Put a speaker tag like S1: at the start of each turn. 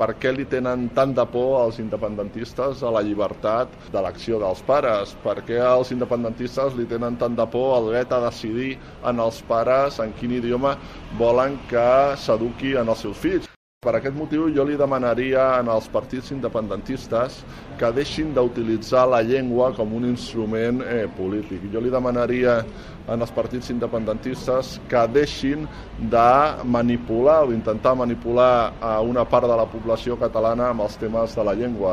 S1: per què li tenen tant de por als independentistes a la llibertat d'elecció dels pares, per què als independentistes li tenen tant de por al dret a decidir en els pares en quin idioma volen que s'eduqui en els seus fills. Per aquest motiu jo li demanaria als partits independentistes que deixin d'utilitzar la llengua com un instrument polític. Jo li demanaria als partits independentistes que deixin de manipular o intentar manipular a una part de la població catalana amb els temes de la llengua.